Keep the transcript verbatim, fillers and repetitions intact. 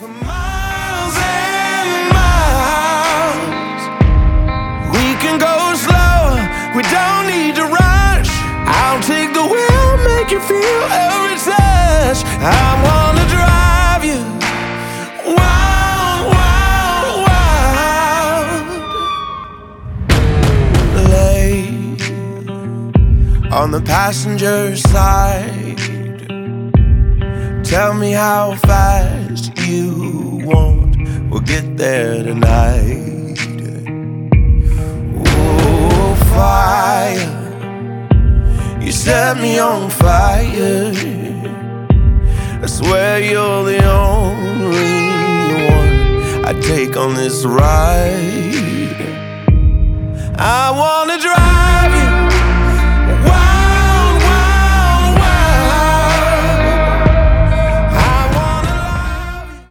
For miles and miles, we can go slow, we don't need to rush. I'll take the wheel, make you feel every touch. I wanna drive you wild, wild, wild. Lay on the passenger side, tell me how fast you want, we'll get there tonight. Oh, fire, you set me on fire. I swear you're the only one I take on this ride. I wanna drive